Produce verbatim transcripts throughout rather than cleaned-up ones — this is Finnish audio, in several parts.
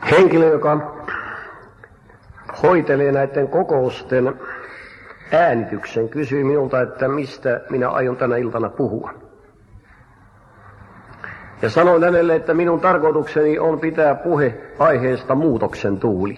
Henkilö, joka hoitelee näiden kokousten äänityksen, kysyi minulta, että mistä minä aion tänä iltana puhua. Ja sanoin hänelle, että minun tarkoitukseni on pitää puhe aiheesta muutoksen tuuli.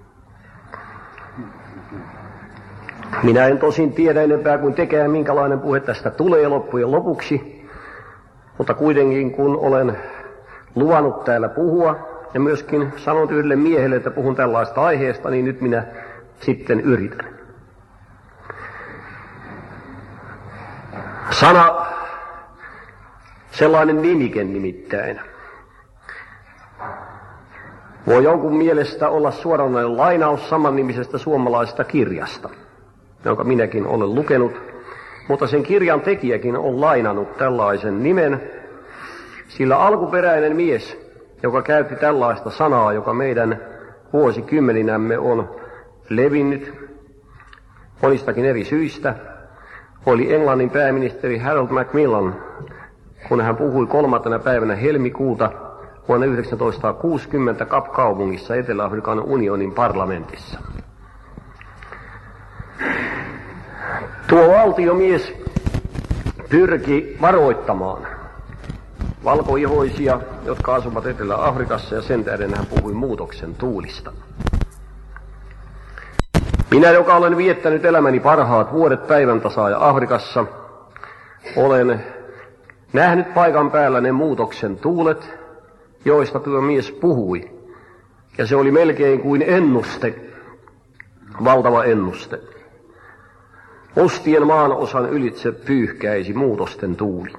Minä en tosin tiedä enempää kuin tekee, minkälainen puhe tästä tulee loppujen lopuksi, mutta kuitenkin kun olen luvannut täällä puhua ja myöskin sanonut yhdelle miehelle, että puhun tällaista aiheesta, niin nyt minä sitten yritän. Sana, sellainen nimike nimittäin, voi jonkun mielestä olla suoranainen lainaus samannimisestä suomalaisesta kirjasta, jonka minäkin olen lukenut, mutta sen kirjan tekijäkin on lainannut tällaisen nimen, sillä alkuperäinen mies, joka käytti tällaista sanaa, joka meidän vuosikymmeninämme on levinnyt monistakin eri syistä, oli Englannin pääministeri Harold Macmillan, kun hän puhui kolmantena päivänä helmikuuta vuonna yhdeksäntoistasataakuusikymmentä Kap-kaupungissa Etelä-Afrikan unionin parlamentissa. Tuo valtiomies pyrki varoittamaan valkoihoisia, jotka asuvat Etelä-Afrikassa, ja sen tähden hän puhui muutoksen tuulista. Minä, joka olen viettänyt elämäni parhaat vuodet päivän tasaaja Afrikassa, olen nähnyt paikan päällä ne muutoksen tuulet, joista tuo mies puhui. Ja se oli melkein kuin ennuste, valtava ennuste. Mustien maanosan ylitse pyyhkäisi muutosten tuuli.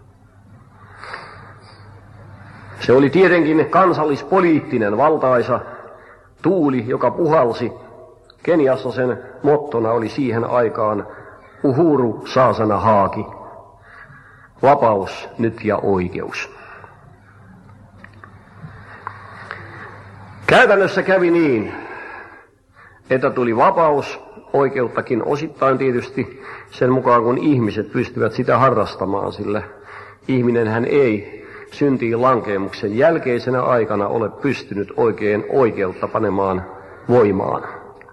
Se oli tietenkin kansallispoliittinen valtaisa tuuli, joka puhalsi. Keniassa sen mottona oli siihen aikaan Uhuru saasana haaki, vapaus nyt ja oikeus. Käytännössä kävi niin, että tuli vapaus, oikeuttakin osittain tietysti sen mukaan, kun ihmiset pystyvät sitä harrastamaan, sillä ihminenhän ei syntiin lankeemuksen jälkeisenä aikana ole pystynyt oikein oikeutta panemaan voimaan.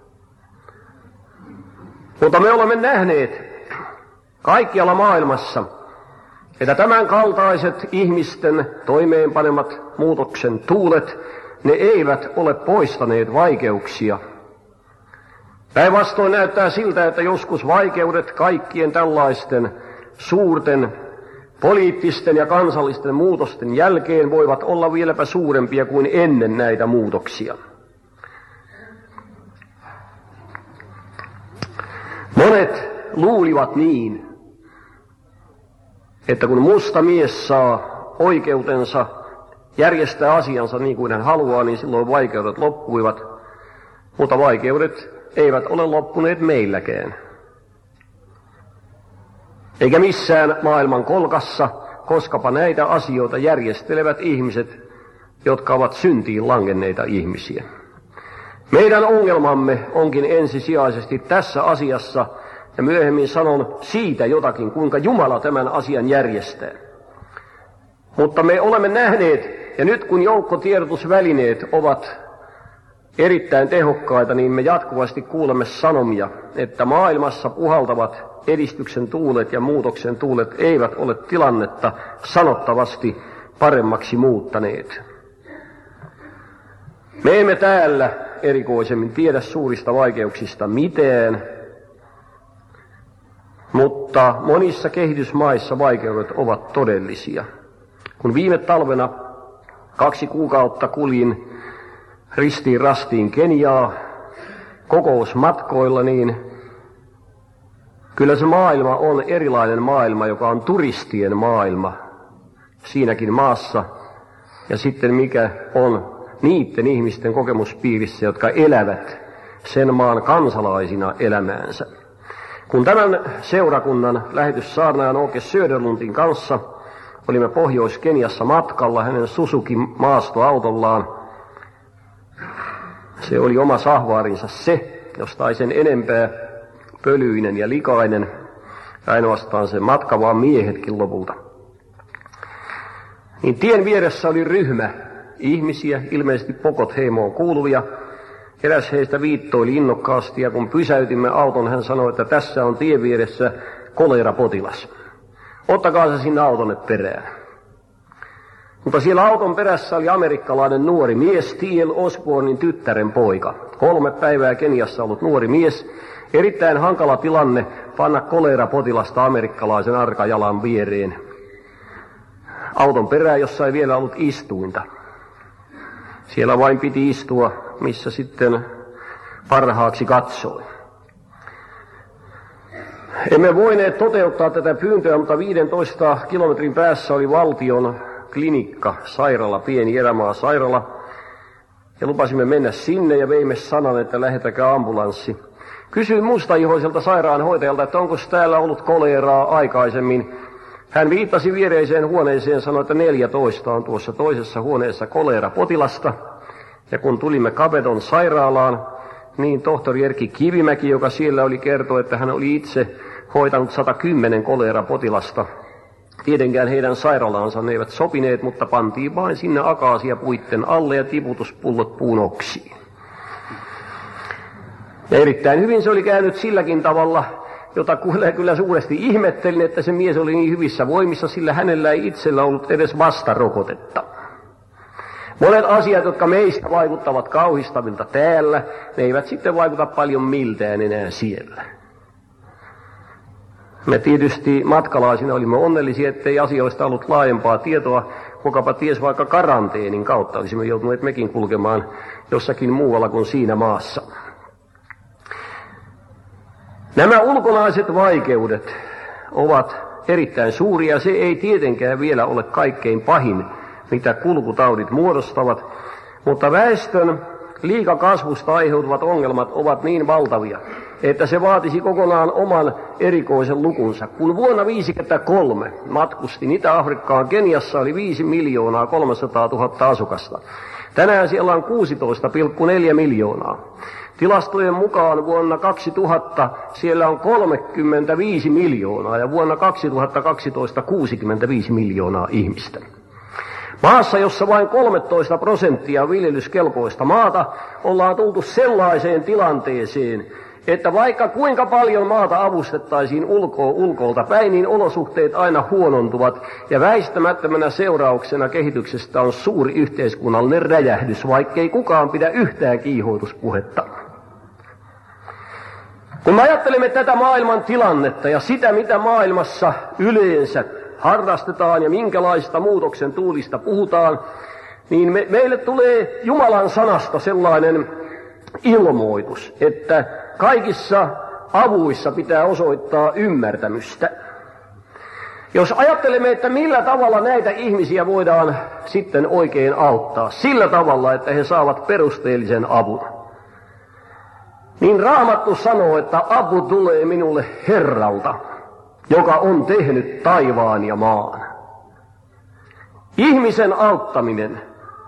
Mutta me olemme nähneet kaikkialla maailmassa, että tämän kaltaiset ihmisten toimeenpanemat muutoksen tuulet, ne eivät ole poistaneet vaikeuksia. Päinvastoin näyttää siltä, että joskus vaikeudet kaikkien tällaisten suurten poliittisten ja kansallisten muutosten jälkeen voivat olla vieläpä suurempia kuin ennen näitä muutoksia. Monet luulivat niin, että kun musta mies saa oikeutensa järjestää asiansa niin kuin hän haluaa, niin silloin vaikeudet loppuivat, mutta vaikeudet eivät ole loppuneet meilläkään. Eikä missään maailman kolkassa, koskapa näitä asioita järjestelevät ihmiset, jotka ovat syntiin langenneita ihmisiä. Meidän ongelmamme onkin ensisijaisesti tässä asiassa, ja myöhemmin sanon siitä jotakin, kuinka Jumala tämän asian järjestää. Mutta me olemme nähneet, ja nyt kun joukkotiedotusvälineet ovat erittäin tehokkaita, niin me jatkuvasti kuulemme sanomia, että maailmassa puhaltavat edistyksen tuulet ja muutoksen tuulet eivät ole tilannetta sanottavasti paremmaksi muuttaneet. Me emme täällä erikoisemmin tiedä suurista vaikeuksista mitään, mutta monissa kehitysmaissa vaikeudet ovat todellisia. Kun viime talvena kaksi kuukautta kuljin ristiin rastiin Keniaa kokousmatkoilla, niin kyllä se maailma on erilainen maailma, joka on turistien maailma siinäkin maassa, ja sitten mikä on niiden ihmisten kokemuspiirissä, jotka elävät sen maan kansalaisina elämäänsä. Kun tämän seurakunnan lähetyssaarnaajan Åke Söderlundin kanssa olimme Pohjois-Keniassa matkalla hänen Suzuki-maastoautollaan, se oli oma sahvaarinsa se, josta ei sen enempää pölyinen ja likainen, ainoastaan se matka, vaan miehetkin lopulta. Niin tien vieressä oli ryhmä ihmisiä, ilmeisesti Pokot heimoon kuuluvia. Eräs heistä viittoili innokkaasti, ja kun pysäytimme auton, hän sanoi, että tässä on tien vieressä kolerapotilas. Ottakaa se sinne autonne perään. Mutta siellä auton perässä oli amerikkalainen nuori mies, T L Osbornin tyttären poika. Kolme päivää Keniassa ollut nuori mies. Erittäin hankala tilanne panna kolerapotilasta amerikkalaisen arkajalan viereen. Auton perään, jossa ei vielä ollut istuinta. Siellä vain piti istua, missä sitten parhaaksi katsoi. Emme voineet toteuttaa tätä pyyntöä, mutta viidentoista kilometrin päässä oli valtion klinikka, sairaala, pieni erämaa sairaala. Ja lupasimme mennä sinne ja veimme sanan, että lähetäkää ambulanssi. Kysyin mustaihoiselta sairaanhoitajalta, että onko täällä ollut koleraa aikaisemmin. Hän viittasi viereiseen huoneeseen ja sanoi, että neljätoista on tuossa toisessa huoneessa kolerapotilasta. Ja kun tulimme Kabedon sairaalaan, niin tohtori Erkki Kivimäki, joka siellä oli, kertoi, että hän oli itse hoitanut sata kymmenen kolerapotilasta. Tietenkään heidän sairaalaansa ne eivät sopineet, mutta pantiin vain sinne akaasiapuitten alle ja tiputuspullot puun oksiin. Ja erittäin hyvin se oli käynyt silläkin tavalla, jota kyllä, kyllä suuresti ihmettelin, että se mies oli niin hyvissä voimissa, sillä hänellä ei itsellä ollut edes vastarokotetta. Monet asiat, jotka meistä vaikuttavat kauhistavilta täällä, ne eivät sitten vaikuta paljon miltään enää siellä. Me tietysti matkalaisina olimme onnellisia, ettei asioista ollut laajempaa tietoa, kukapa ties vaikka karanteenin kautta olisimme joutuneet mekin kulkemaan jossakin muualla kuin siinä maassa. Nämä ulkonaiset vaikeudet ovat erittäin suuria. Se ei tietenkään vielä ole kaikkein pahin, mitä kulkutaudit muodostavat, mutta väestön liikakasvusta aiheutuvat ongelmat ovat niin valtavia, että se vaatisi kokonaan oman erikoisen lukunsa. Kun vuonna viisikymmentäkolme matkustin Itä-Afrikkaan, Keniassa oli viisi miljoonaa kolmesataatuhatta asukasta. Tänään siellä on kuusitoista pilkku neljä miljoonaa. Tilastojen mukaan vuonna kaksituhatta siellä on kolmekymmentäviisi miljoonaa ja vuonna kaksituhattakaksitoista kuusikymmentäviisi miljoonaa ihmistä. Maassa, jossa vain kolmetoista prosenttia viljelyskelpoista maata, ollaan tultu sellaiseen tilanteeseen, että vaikka kuinka paljon maata avustettaisiin ulkoa ulkoolta päin, niin olosuhteet aina huonontuvat, ja väistämättömänä seurauksena kehityksestä on suuri yhteiskunnallinen räjähdys, vaikkei kukaan pidä yhtään kiihoituspuhetta. Kun me ajattelemme tätä maailman tilannetta ja sitä, mitä maailmassa yleensä harrastetaan ja minkälaista muutoksen tuulista puhutaan, niin me, meille tulee Jumalan sanasta sellainen ilmoitus, että kaikissa avuissa pitää osoittaa ymmärtämystä. Jos ajattelemme, että millä tavalla näitä ihmisiä voidaan sitten oikein auttaa, sillä tavalla, että he saavat perusteellisen avun, niin Raamattu sanoo, että apu tulee minulle Herralta, joka on tehnyt taivaan ja maan. Ihmisen auttaminen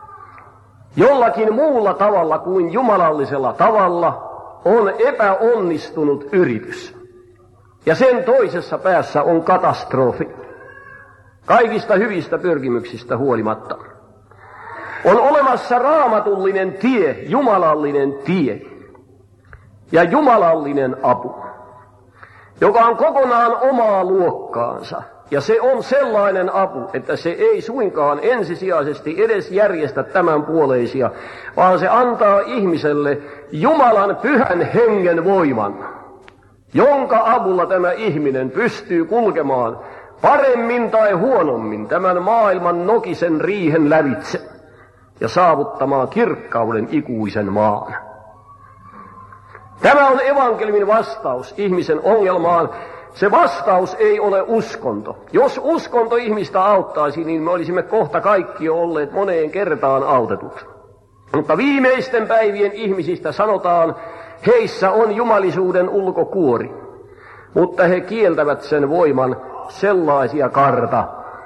jollakin muulla tavalla kuin jumalallisella tavalla on epäonnistunut yritys. Ja sen toisessa päässä on katastrofi. Kaikista hyvistä pyrkimyksistä huolimatta. On olemassa raamatullinen tie, jumalallinen tie ja jumalallinen apu, joka on kokonaan omaa luokkaansa. Ja se on sellainen apu, että se ei suinkaan ensisijaisesti edes järjestä tämän puoleisia, vaan se antaa ihmiselle Jumalan pyhän hengen voiman, jonka avulla tämä ihminen pystyy kulkemaan paremmin tai huonommin tämän maailman nokisen riihen lävitse ja saavuttamaan kirkkauden ikuisen maan. Tämä on evankeliumin vastaus ihmisen ongelmaan. Se vastaus ei ole uskonto. Jos uskonto ihmistä auttaisi, niin me olisimme kohta kaikki jo olleet moneen kertaan autetut. Mutta viimeisten päivien ihmisistä sanotaan, heissä on jumalisuuden ulkokuori, mutta he kieltävät sen voiman sellaisia karta.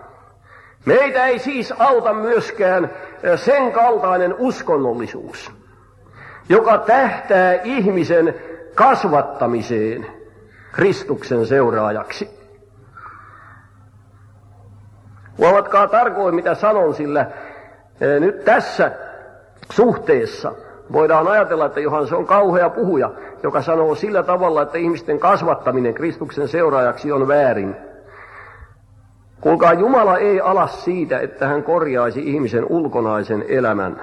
Meitä ei siis auta myöskään sen kaltainen uskonnollisuus, joka tähtää ihmisen kasvattamiseen Kristuksen seuraajaksi. Huomatkaa tarkoin, mitä sanon, sillä Nyt tässä suhteessa voidaan ajatella, että Johannes on kauhea puhuja, joka sanoo sillä tavalla, että ihmisten kasvattaminen Kristuksen seuraajaksi on väärin. Kuulkaa, Jumala ei ala siitä, että hän korjaisi ihmisen ulkonaisen elämän.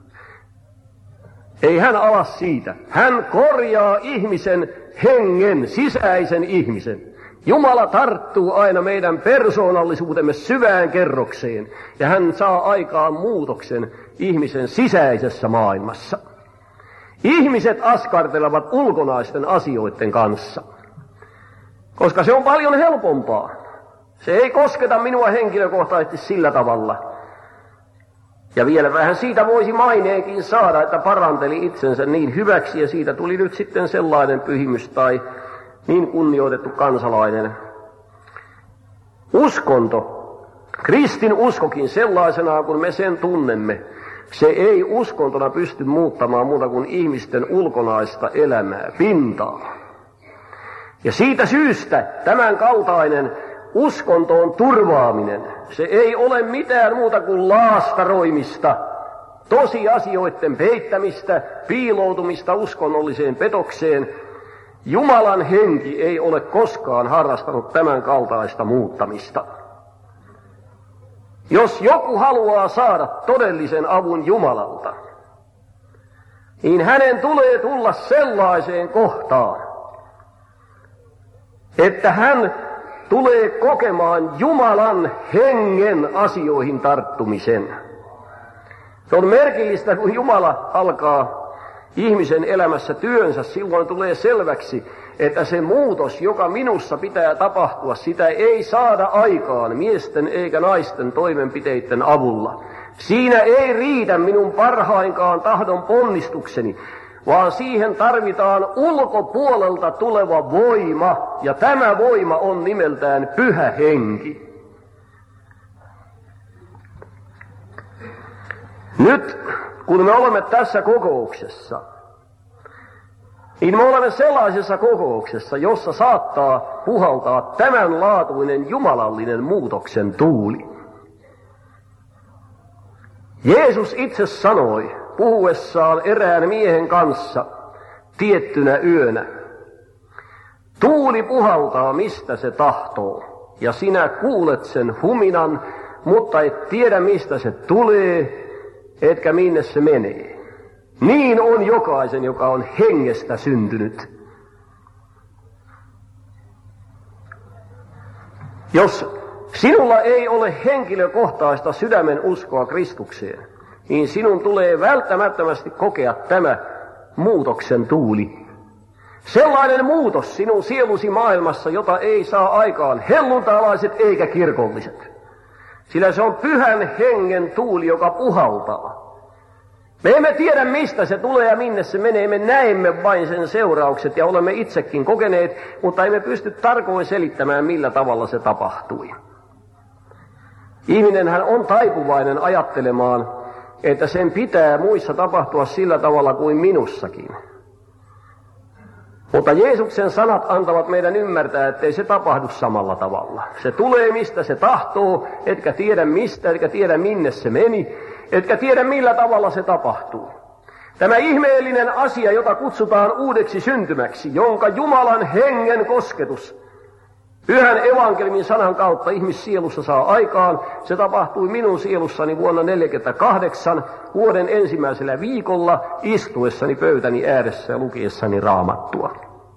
Ei hän ala siitä. Hän korjaa ihmisen hengen, sisäisen ihmisen. Jumala tarttuu aina meidän persoonallisuutemme syvään kerrokseen, ja hän saa aikaan muutoksen ihmisen sisäisessä maailmassa. Ihmiset askartelevat ulkonaisten asioiden kanssa, koska se on paljon helpompaa. Se ei kosketa minua henkilökohtaisesti sillä tavalla. Ja vielä vähän siitä voisi maineenkin saada, että paranteli itsensä niin hyväksi, ja siitä tuli nyt sitten sellainen pyhimys tai niin kunnioitettu kansalainen. Uskonto, kristin uskokin sellaisenaan kuin me sen tunnemme, se ei uskontona pysty muuttamaan muuta kuin ihmisten ulkonaista elämää, pintaa. Ja siitä syystä tämän kaltainen uskontoon turvaaminen, se ei ole mitään muuta kuin laastaroimista, tosiasioiden peittämistä, piiloutumista uskonnolliseen petokseen. Jumalan henki ei ole koskaan harrastanut tämän kaltaista muuttamista. Jos joku haluaa saada todellisen avun Jumalalta, niin hänen tulee tulla sellaiseen kohtaan, että hän tulee kokemaan Jumalan hengen asioihin tarttumisen. Se on merkillistä, kun Jumala alkaa ihmisen elämässä työnsä, silloin tulee selväksi, että se muutos, joka minussa pitää tapahtua, sitä ei saada aikaan miesten eikä naisten toimenpiteiden avulla. Siinä ei riitä minun parhainkaan tahdon ponnistukseni, vaan siihen tarvitaan ulkopuolelta tuleva voima, ja tämä voima on nimeltään Pyhä Henki. Nyt, kun me olemme tässä kokouksessa, niin me olemme sellaisessa kokouksessa, jossa saattaa puhaltaa tämänlaatuinen jumalallinen muutoksen tuuli. Jeesus itse sanoi, puhuessaan erään miehen kanssa tiettynä yönä, tuuli puhaltaa mistä se tahtoo, ja sinä kuulet sen huminan, mutta et tiedä mistä se tulee, etkä minne se menee. Niin on jokaisen, joka on hengestä syntynyt. Jos sinulla ei ole henkilökohtaista sydämen uskoa Kristukseen, niin sinun tulee välttämättömästi kokea tämä muutoksen tuuli. Sellainen muutos sinun sielusi maailmassa, jota ei saa aikaan helluntalaiset eikä kirkolliset. Sillä se on Pyhän Hengen tuuli, joka puhaltaa. Me emme tiedä, mistä se tulee ja minne se menee. Me näemme vain sen seuraukset ja olemme itsekin kokeneet, mutta emme pysty tarkoin selittämään, millä tavalla se tapahtui. Ihminenhän on taipuvainen ajattelemaan, että sen pitää muissa tapahtua sillä tavalla kuin minussakin. Mutta Jeesuksen sanat antavat meidän ymmärtää, ettei se tapahdu samalla tavalla. Se tulee mistä se tahtoo, etkä tiedä mistä, etkä tiedä minne se meni, etkä tiedä millä tavalla se tapahtuu. Tämä ihmeellinen asia, jota kutsutaan uudeksi syntymäksi, jonka Jumalan hengen kosketus Pyhän evankeliumin sanan kautta ihmissielussa saa aikaan, se tapahtui minun sielussani vuonna neljäkymmentäkahdeksan vuoden ensimmäisellä viikolla istuessani pöytäni ääressä ja lukiessani Raamattua.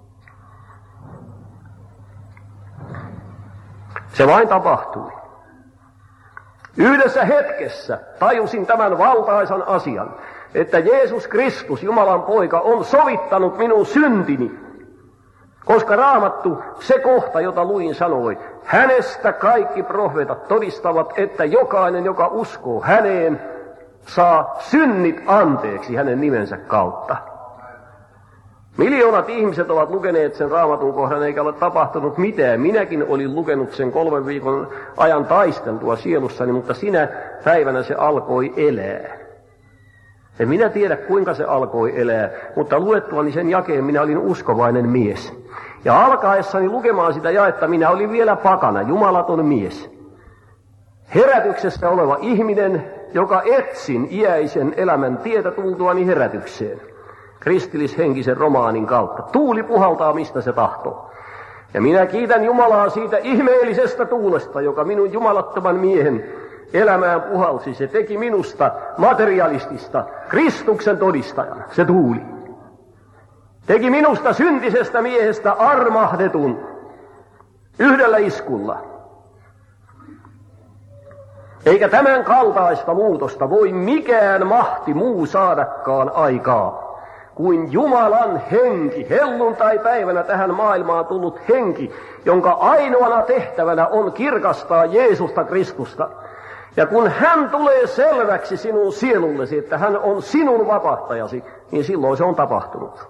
Se vain tapahtui. Yhdessä hetkessä tajusin tämän valtaisan asian, että Jeesus Kristus, Jumalan poika, on sovittanut minun syntini. Koska Raamattu, se kohta, jota luin, sanoi, hänestä kaikki profeetat todistavat, että jokainen, joka uskoo häneen, saa synnit anteeksi hänen nimensä kautta. Miljoonat ihmiset ovat lukeneet sen Raamatun kohdan, eikä ole tapahtunut mitään. Minäkin olin lukenut sen kolmen viikon ajan taisteltua sielussani, mutta sinä päivänä se alkoi elää. En minä tiedä, kuinka se alkoi elää, mutta luettuani sen jakeen minä olin uskovainen mies. Ja alkaessani lukemaan sitä jaetta minä olin vielä pakana, jumalaton mies. Herätyksessä oleva ihminen, joka etsin iäisen elämän tietä tultuani herätykseen, kristillishenkisen romaanin kautta. Tuuli puhaltaa, mistä se tahtoo. Ja minä kiitän Jumalaa siitä ihmeellisestä tuulesta, joka minun jumalattoman miehen elämään puhalsi. Se teki minusta materialistista Kristuksen todistajan, se tuuli. Teki minusta syntisestä miehestä armahdetun yhdellä iskulla. Eikä tämän kaltaista muutosta voi mikään mahti muu saadakaan aikaa kuin Jumalan henki, helluntai-päivänä tähän maailmaan tullut henki, jonka ainoana tehtävänä on kirkastaa Jeesusta Kristusta. Ja kun hän tulee selväksi sinun sielullesi, että hän on sinun vapahtajasi, niin silloin se on tapahtunut.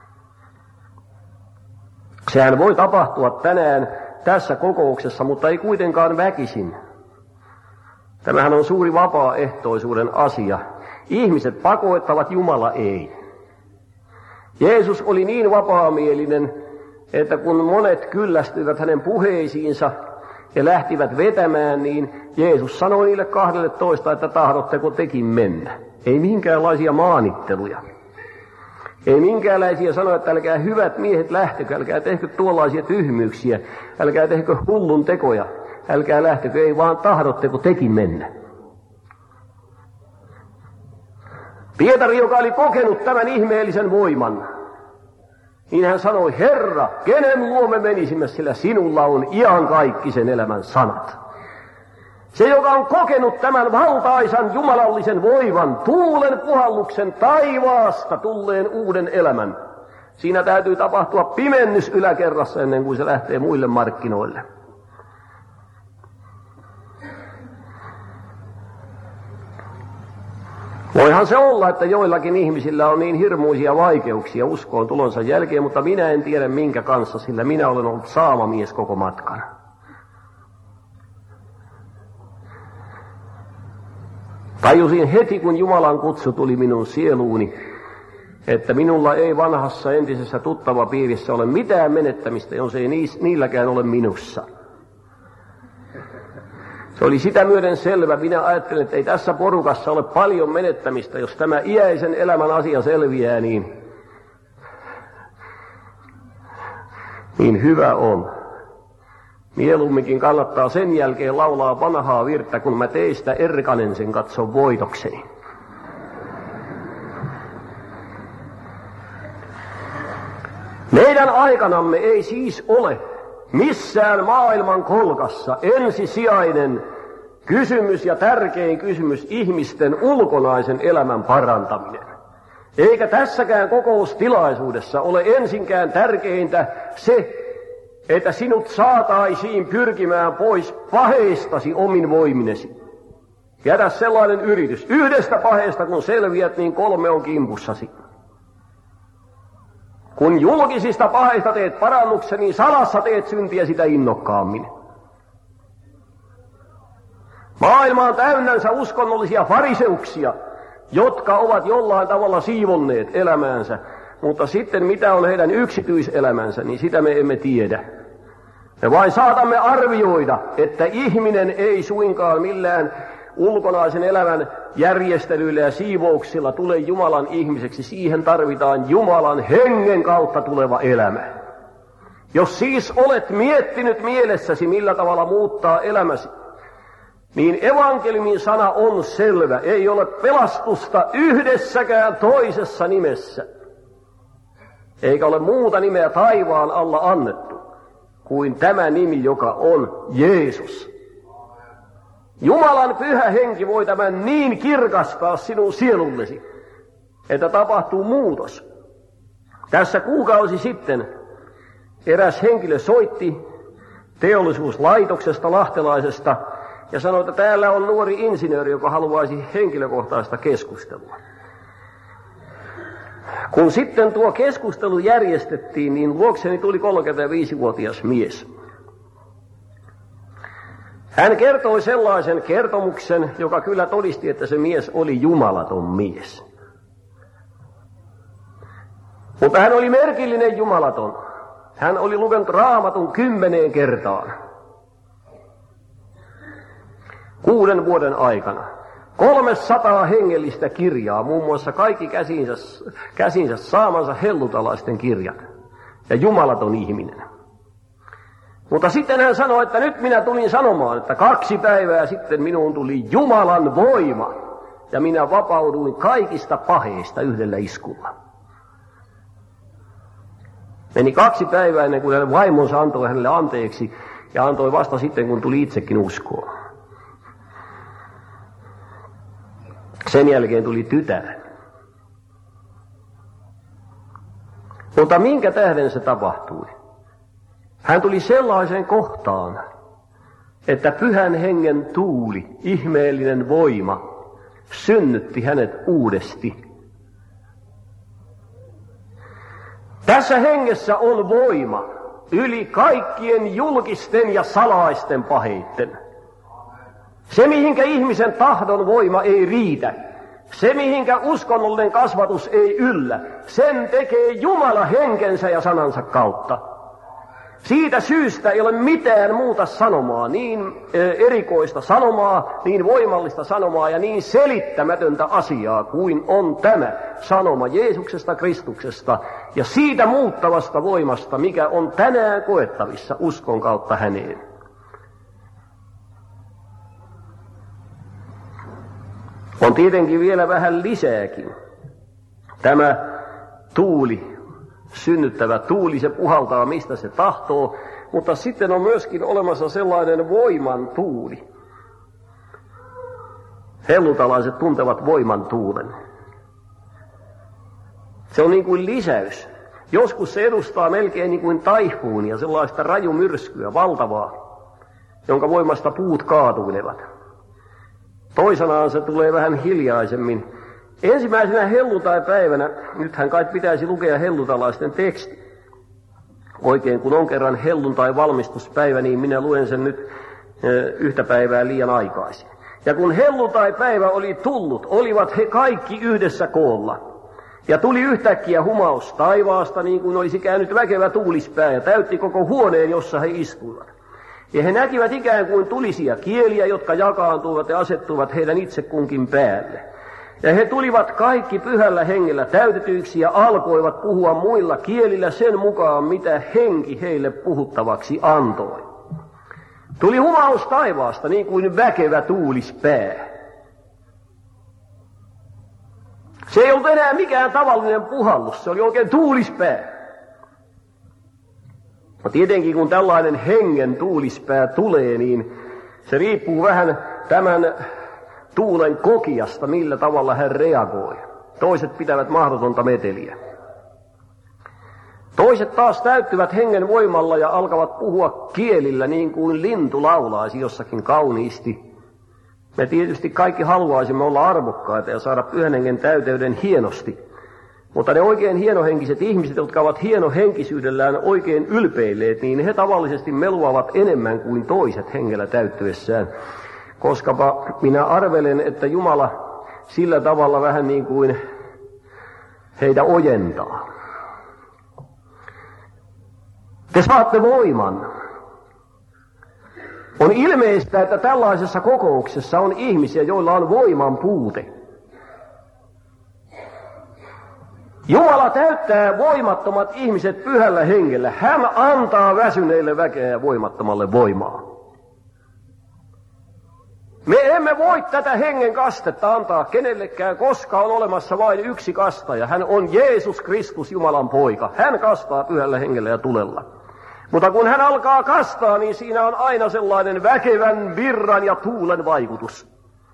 Sehän voi tapahtua tänään tässä kokouksessa, mutta ei kuitenkaan väkisin. Tämähän on suuri vapaaehtoisuuden asia. Ihmiset pakottavat, Jumala ei. Jeesus oli niin vapaamielinen, että kun monet kyllästyivät hänen puheisiinsa ja lähtivät vetämään, niin Jeesus sanoi niille kahdelle toista, että tahdotteko tekin mennä. Ei minkäänlaisia maanitteluja. Ei minkäänlaisia sanoja, että älkää hyvät miehet lähtekö, älkää tehkö tuollaisia tyhmyyksiä, älkää tehkö hullun tekoja, älkää lähtekö, ei vaan tahdotteko tekin mennä. Pietari, joka oli kokenut tämän ihmeellisen voiman, niin hän sanoi, Herra, kenen luo me menisimme, sillä sinulla on iankaikkisen elämän sanat. Se, joka on kokenut tämän valtaisan jumalallisen voiman, tuulen puhalluksen taivaasta tulleen uuden elämän, siinä täytyy tapahtua pimennys yläkerrassa ennen kuin se lähtee muille markkinoille. Voihan se olla, että joillakin ihmisillä on niin hirmuisia vaikeuksia uskoon tulonsa jälkeen, mutta minä en tiedä minkä kanssa, sillä minä olen ollut saamamies koko matkan. Tajusin heti, kun Jumalan kutsu tuli minun sieluuni, että minulla ei vanhassa entisessä tuttavapiirissä ole mitään menettämistä, jos ei niilläkään ole minussa. Se oli sitä myöden selvä. Minä ajattelin, että ei tässä porukassa ole paljon menettämistä. Jos tämä iäisen elämän asia selviää, niin, niin hyvä on. Mieluumminkin kannattaa sen jälkeen laulaa vanhaa virttä, kun mä teistä erkanen sen katson voitokseni. Meidän aikanamme ei siis ole missään maailman kolkassa ensisijainen kysymys ja tärkein kysymys ihmisten ulkonaisen elämän parantaminen. Eikä tässäkään kokoustilaisuudessa ole ensinkään tärkeintä se, että sinut saataisiin pyrkimään pois paheistasi omin voiminesi. Jätä sellainen yritys. Yhdestä paheesta kun selviät, niin kolme on kimpussasi. Kun julkisista paheista teet parannuksen, niin salassa teet syntiä sitä innokkaammin. Maailma on täynnänsä uskonnollisia fariseuksia, jotka ovat jollain tavalla siivonneet elämäänsä, mutta sitten mitä on heidän yksityiselämänsä, niin sitä me emme tiedä. Me vain saatamme arvioida, että ihminen ei suinkaan millään ulkonaisen elämän järjestelyillä ja siivouksilla tule Jumalan ihmiseksi. Siihen tarvitaan Jumalan hengen kautta tuleva elämä. Jos siis olet miettinyt mielessäsi, millä tavalla muuttaa elämäsi, niin evankeliumin sana on selvä. Ei ole pelastusta yhdessäkään toisessa nimessä. Eikä ole muuta nimeä taivaan alla annettu kuin tämä nimi, joka on Jeesus. Jumalan pyhä henki voi tämän niin kirkastaa sinun sielullesi, että tapahtuu muutos. Tässä kuukausi sitten eräs henkilö soitti teollisuuslaitoksesta lahtelaisesta ja sanoi, että täällä on nuori insinööri, joka haluaisi henkilökohtaista keskustelua. Kun sitten tuo keskustelu järjestettiin, niin luokseni tuli kolmekymmentäviisivuotias mies. Hän kertoi sellaisen kertomuksen, joka kyllä todisti, että se mies oli jumalaton mies. Mutta hän oli merkillinen jumalaton. Hän oli lukenut Raamatun kymmeneen kertaan. Kuuden vuoden aikana. kolmesataa hengellistä kirjaa, muun muassa kaikki käsinsä, käsinsä saamansa hellutalaisten kirjat. Ja jumalaton ihminen. Mutta sitten hän sanoi, että nyt minä tulin sanomaan, että kaksi päivää sitten minuun tuli Jumalan voima. Ja minä vapauduin kaikista paheista yhdellä iskulla. Meni kaksi päivää ennen kuin hänen vaimonsa antoi hänelle anteeksi. Ja antoi vasta sitten, kun tuli itsekin uskoon. Sen jälkeen tuli tytär. Mutta minkä tähden se tapahtui? Hän tuli sellaiseen kohtaan, että pyhän hengen tuuli, ihmeellinen voima, synnytti hänet uudesti. Tässä hengessä on voima yli kaikkien julkisten ja salaisten paheitten. Se, mihinkä ihmisen tahdon voima ei riitä, se, mihinkä uskonnollinen kasvatus ei yllä, sen tekee Jumala henkensä ja sanansa kautta. Siitä syystä ei ole mitään muuta sanomaa, niin erikoista sanomaa, niin voimallista sanomaa ja niin selittämätöntä asiaa kuin on tämä sanoma Jeesuksesta Kristuksesta ja siitä muuttavasta voimasta, mikä on tänään koettavissa uskon kautta häneen. On tietenkin vielä vähän lisääkin. Tämä tuuli, synnyttävä tuuli, se puhaltaa mistä se tahtoo, mutta sitten on myöskin olemassa sellainen voiman tuuli. Hellutalaiset tuntevat voiman tuulen. Se on niin kuin lisäys. Joskus se edustaa melkein niin kuin taifuunia, sellaista rajumyrskyä, valtavaa, jonka voimasta puut kaatuilevat. Toisanaan se tulee vähän hiljaisemmin. Ensimmäisenä helluntai-päivänä, nythän kai pitäisi lukea hellutalaisten teksti. Oikein kun on kerran helluntai-valmistuspäivä, niin minä luen sen nyt yhtä päivää liian aikaisin. Ja kun helluntai-päivä oli tullut, olivat he kaikki yhdessä koolla. Ja tuli yhtäkkiä humaus taivaasta, niin kuin olisi käynyt väkevä tuulispää, ja täytti koko huoneen, jossa he istuivat. Ja he näkivät ikään kuin tulisia kieliä, jotka jakaantuivat ja asettuivat heidän itse kunkin päälle. Ja he tulivat kaikki pyhällä hengellä täytetyiksi ja alkoivat puhua muilla kielillä sen mukaan, mitä henki heille puhuttavaksi antoi. Tuli humaus taivaasta niin kuin väkevä tuulispää. Se ei ollut enää mikään tavallinen puhallus, se oli oikein tuulispää. No tietenkin kun tällainen hengen tuulispää tulee, niin se riippuu vähän tämän tuulen kokiasta, millä tavalla hän reagoi. Toiset pitävät mahdotonta meteliä. Toiset taas täyttyvät hengen voimalla ja alkavat puhua kielillä niin kuin lintu laulaisi jossakin kauniisti. Me tietysti kaikki haluaisimme olla arvokkaita ja saada pyhän hengen täyteyden hienosti. Mutta ne oikein hienohenkiset ihmiset, jotka ovat hienohenkisyydellään oikein ylpeilleet, niin he tavallisesti meluavat enemmän kuin toiset hengellä täyttyessään. Koskapa minä arvelen, että Jumala sillä tavalla vähän niin kuin heitä ojentaa. Te saatte voiman. On ilmeistä, että tällaisessa kokouksessa on ihmisiä, joilla on voiman puute. Jumala täyttää voimattomat ihmiset pyhällä hengellä. Hän antaa väsyneille väkeä ja voimattomalle voimaa. Me emme voi tätä hengen kastetta antaa kenellekään, koska on olemassa vain yksi kastaja. Hän on Jeesus Kristus, Jumalan poika. Hän kastaa pyhällä hengellä ja tulella. Mutta kun hän alkaa kastaa, niin siinä on aina sellainen väkevän virran ja tuulen vaikutus.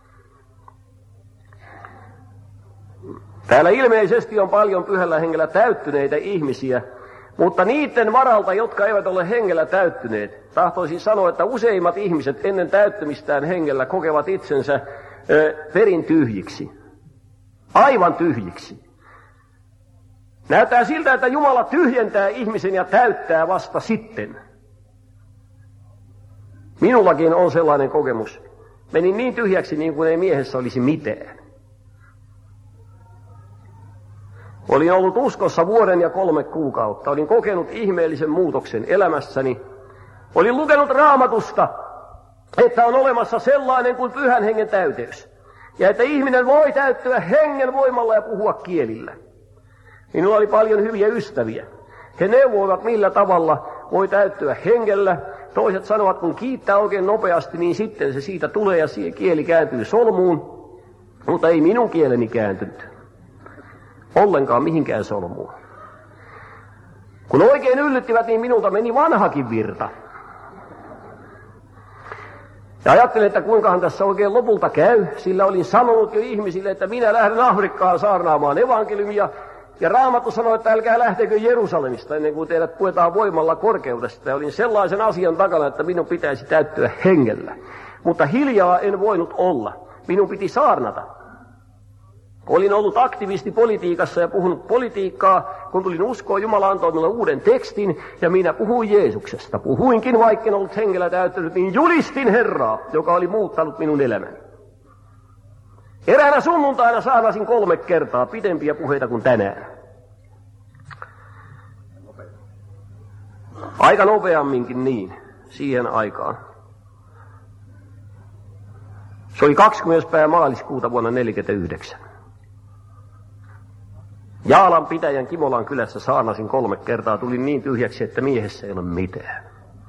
Täällä ilmeisesti on paljon pyhällä hengellä täyttyneitä ihmisiä, mutta niiden varalta, jotka eivät ole hengellä täyttyneet, tahtoisin sanoa, että useimmat ihmiset ennen täyttymistään hengellä kokevat itsensä ö, perin tyhjiksi. Aivan tyhjiksi. Näyttää siltä, että Jumala tyhjentää ihmisen ja täyttää vasta sitten. Minullakin on sellainen kokemus. Menin niin tyhjäksi, niin kuin ei miehessä olisi mitään. Olin ollut uskossa vuoden ja kolme kuukautta. Olin kokenut ihmeellisen muutoksen elämässäni. Olin lukenut Raamatusta, että on olemassa sellainen kuin pyhän hengen täyteys. Ja että ihminen voi täyttyä hengen voimalla ja puhua kielillä. Minulla oli paljon hyviä ystäviä. He neuvoivat, millä tavalla voi täyttyä hengellä. Toiset sanovat, kun kiittää oikein nopeasti, niin sitten se siitä tulee ja kieli kääntyy solmuun. Mutta ei minun kieleni kääntynyt ollenkaan mihinkään solmuun. Kun oikein yllyttivät, niin minulta meni vanhakin virta. Ja ajattelin, että kuinkahan tässä oikein lopulta käy, sillä olin sanonut jo ihmisille, että minä lähden Afrikkaan saarnaamaan evankeliumia. Ja Raamattu sanoi, että älkää lähtekö Jerusalemista ennen kuin teidät puetaan voimalla korkeudesta. Ja olin sellaisen asian takana, että minun pitäisi täyttyä hengellä. Mutta hiljaa en voinut olla. Minun piti saarnata. Olin ollut aktivisti politiikassa ja puhunut politiikkaa, kun tulin uskoon. Jumala antoi minulle uuden tekstin ja minä puhuin Jeesuksesta. Puhuinkin, vaikka en ollut hengellä täyttänyt, niin julistin Herraa, joka oli muuttanut minun elämäni. Eräänä sunnuntaina saarnasin kolme kertaa pidempiä puheita kuin tänään. Aika nopeamminkin niin, siihen aikaan. Se oli kahdeskymmenes päivä maaliskuuta vuonna neljäkymmentäyhdeksän. Jaalan pitäjän Kimolan kylässä saarnasin kolme kertaa. Tulin niin tyhjäksi, että miehessä ei ole mitään.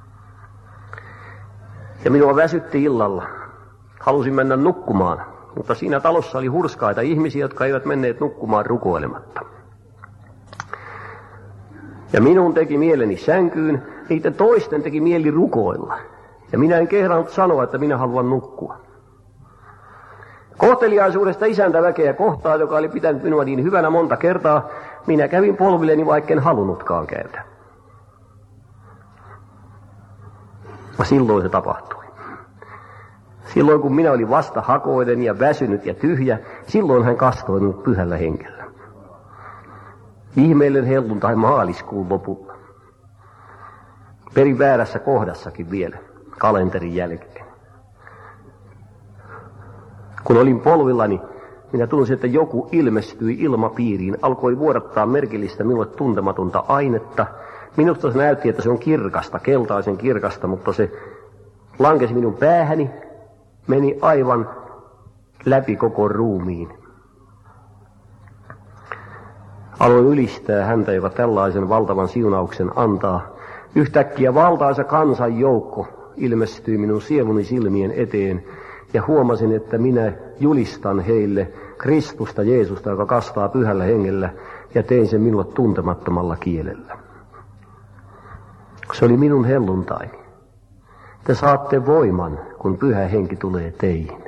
Ja minua väsytti illalla. Halusin mennä nukkumaan, mutta siinä talossa oli hurskaita ihmisiä, jotka eivät menneet nukkumaan rukoilematta. Ja minun teki mieleni sänkyyn, niiden toisten teki mieli rukoilla. Ja minä en kehdannut sanoa, että minä haluan nukkua. Kohteliaisuudesta isäntäväkeä kohtaan, joka oli pitänyt minua niin hyvänä monta kertaa, minä kävin polvilleni, vaikka en halunnutkaan käydä. Silloin se tapahtui. Silloin kun minä olin vasta hakoinen ja väsynyt ja tyhjä, silloin hän kastoi minut pyhällä hengellä. Ihmeellinen helluntai maaliskuun lopulla. Perin väärässä kohdassakin vielä, kalenterin jälkeen. Kun olin polvillani, minä tunsin, että joku ilmestyi ilmapiiriin, alkoi vuodattaa merkillistä minulle tuntematonta ainetta. Minusta se näytti, että se on kirkasta, keltaisen kirkasta, mutta se lankesi minun päähäni, meni aivan läpi koko ruumiin. Aloin ylistää häntä, joka tällaisen valtavan siunauksen antaa. Yhtäkkiä valtaisa kansanjoukko ilmestyi minun sieluni silmien eteen. Ja huomasin, että minä julistan heille Kristusta Jeesusta, joka kastaa pyhällä hengellä, ja tein sen minulle tuntemattomalla kielellä. Se oli minun helluntaini. Te saatte voiman, kun pyhä henki tulee teihin.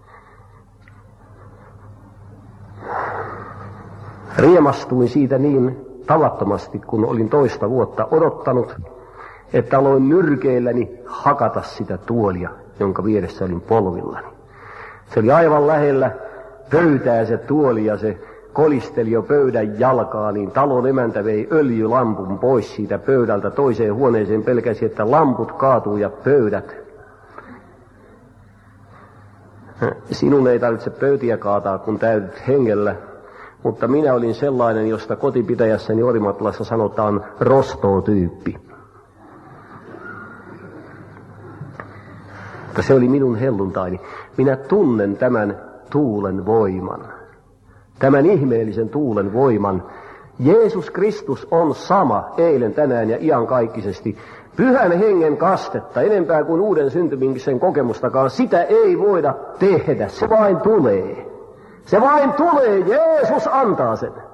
Riemastuin siitä niin tavattomasti, kun olin toista vuotta odottanut, että aloin nyrkeilläni hakata sitä tuolia, jonka vieressä olin polvillani. Se oli aivan lähellä pöytää se tuoli ja se kolisteli jo pöydän jalkaa, niin talon emäntä vei öljylampun pois siitä pöydältä toiseen huoneeseen, pelkäsi, että lamput kaatuu ja pöydät. Sinun ei tarvitse pöytiä kaataa, kun täytyt hengellä, mutta minä olin sellainen, josta kotipitäjässäni Orimatlassa sanotaan rostotyyppi. Mutta se oli minun helluntaini. Minä tunnen tämän tuulen voiman. Tämän ihmeellisen tuulen voiman. Jeesus Kristus on sama eilen, tänään ja iankaikkisesti. Pyhän hengen kastetta, enempää kuin uuden syntymisen kokemustakaan, sitä ei voida tehdä. Se vain tulee. Se vain tulee. Jeesus antaa sen.